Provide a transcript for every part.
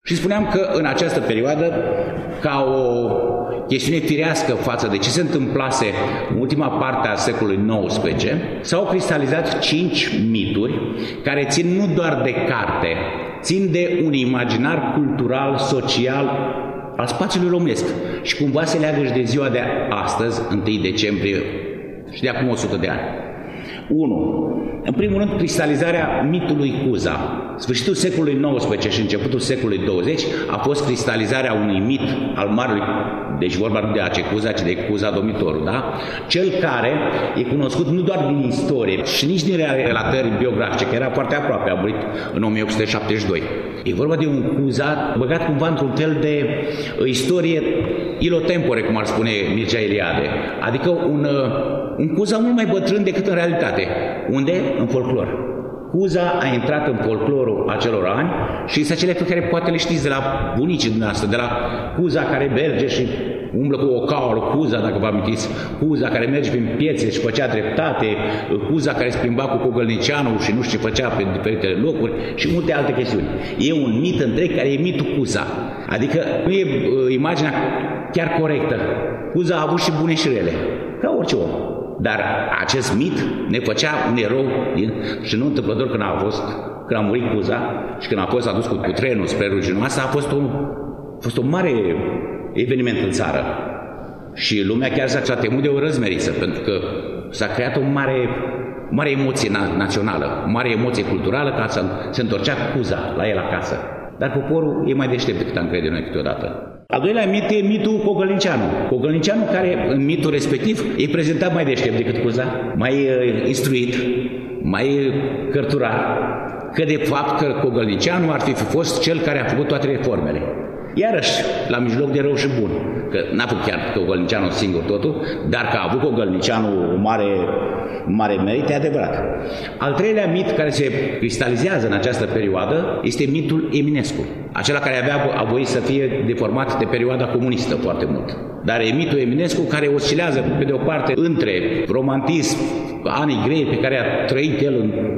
Și spuneam că în această perioadă, ca o chestiune firească față de ce se întâmplase în ultima parte a secolului XIX, s-au cristalizat 5 mituri care țin nu doar de carte, țin de un imaginar cultural, social al spațiului românesc și cumva se leagă și de ziua de astăzi, 1 decembrie și de acum 100 de ani. 1. În primul rând, cristalizarea mitului Cuza. Sfârșitul secolului XIX și începutul secolului 20 a fost cristalizarea unui mit al marelui, deci vorba nu de Ace Cuza, ci de Cuza Domnitorul, da? Cel care e cunoscut nu doar din istorie și nici din relatări biografice, că era foarte aproape, a murit în 1872. E vorba de un Cuza băgat cumva într-un fel de istorie ilotempore, cum ar spune Mircea Eliade, adică un Cuza mult mai bătrân decât în realitate. Unde? În folclor. Cuza a intrat în folclorul acelor ani și sunt acele pe care poate le știți de la bunicii dumneavoastră, de la Cuza care merge și umblă cu o caulă, Cuza, dacă vă amintiți, Cuza care merge prin piețe și făcea dreptate, Cuza care se plimba cu Cogălnicianu și nu știu ce făcea pe diferitele locuri și multe alte chestiuni. E un mit întreg care e mitul Cuza. Adică nu e imaginea chiar corectă. Cuza a avut și bune și rele, ca orice om. Dar acest mit ne făcea un erou și nu întâmplător când a murit Cuza și când a fost adus cu trenul spre Ruginoasa, a fost un mare eveniment în țară. Și lumea chiar s-a temut de o răzmeriță, pentru că s-a creat o mare emoție națională, o mare emoție culturală, ca să se întorcea Cuza la el acasă. Dar poporul e mai deștept decât am crede noi câteodată. Al doilea mit e mitul Cogălnicianu. Cogălnicianu care în mitul respectiv e prezentat mai deștept decât Cuza, mai instruit, mai cărturar, că de fapt că Cogălnicianu ar fi fost cel care a făcut toate reformele. Iarăși, la mijloc de rău și bun, că n-a făcut chiar Cogălnicianu singur totul, dar că a avut Cogălnicianu un mare merit, e adevărat. Al treilea mit care se cristalizează în această perioadă este mitul Eminescu, acela care a voit să fie deformat de perioada comunistă foarte mult. Dar e mitul Eminescu care oscilează pe de o parte între romantism, anii grei pe care a trăit el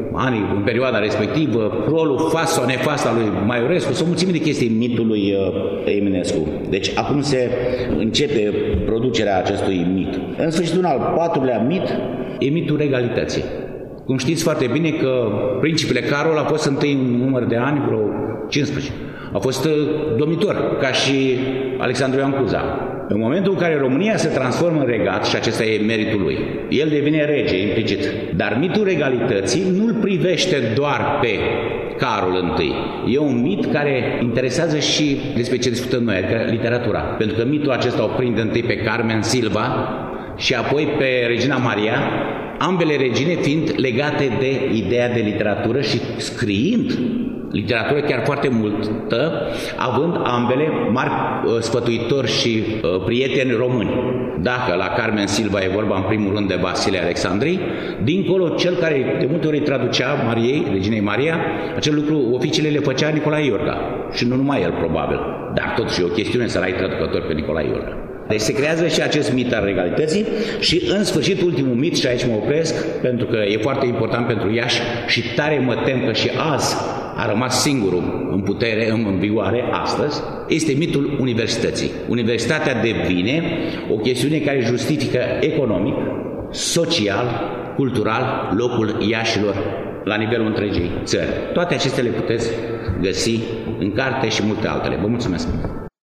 în perioada respectivă, rolul fast sau nefast al lui Maiorescu, sunt mulțime de chestii în mitul lui Eminescu. Deci acum se începe producerea acestui mit. În sfârșit, un al patrulea mit e mitul regalității. Cum știți foarte bine că principele Carol a fost întâi în număr de ani, vreo 15. A fost domnitor, ca și Alexandru Ioan Cuza. În momentul în care România se transformă în regat, și acesta e meritul lui, el devine rege implicit. Dar mitul regalității nu-l privește doar pe Carol I. E un mit care interesează și despre ce discutăm noi, adică literatura. Pentru că mitul acesta o prinde întâi pe Carmen Silva și apoi pe Regina Maria, ambele regine fiind legate de ideea de literatură și scriind literatură chiar foarte multă, având ambele mari sfătuitori și prieteni români. Dacă la Carmen Silva e vorba în primul rând de Vasile Alexandrii, dincolo cel care de multe ori traducea Mariei, Reginei Maria, acel lucru, oficiile le făcea Nicolae Iorga. Și nu numai el, probabil. Dar totuși e o chestiune să-l ai traducător pe Nicolae Iorga. Deci se creează și acest mit al regalității și în sfârșit ultimul mit, și aici mă opresc, pentru că e foarte important pentru Iași și tare mă tem că și azi a rămas singurul în putere, în vigoare astăzi, este mitul universității. Universitatea devine o chestiune care justifică economic, social, cultural locul Iașilor la nivelul întregii țări. Toate acestea le puteți găsi în carte și multe altele. Vă mulțumesc!